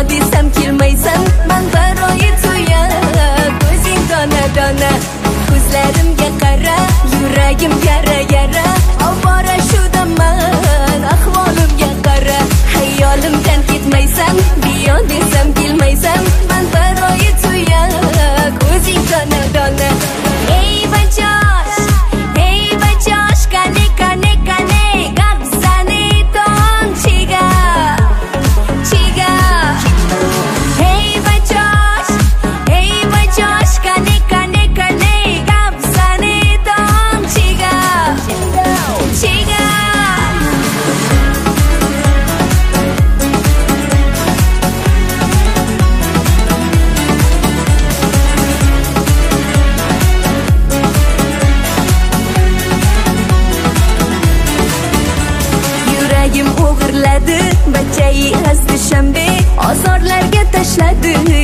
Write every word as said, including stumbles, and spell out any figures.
desam kelmaysan, men baroyi tuyak. O'zing dona dona, ko'zlarimga qara, yuragim yara yara. Ovora shudaman, ahvolimga qara. Hayolimdan ketmaysan, biyo desam kelmaysan, men baroyi tuyak. O'zing dona dona. Ey bachosh, ey bachosh, kane kane kane, gapsani ton chiga, chiga. Ey bachosh, ey bachosh, kane kane kane, gapsani ton chiga, chiga. Yuragim o'g'irladi, bachai azdi shanbe, ozorlarga tashladi.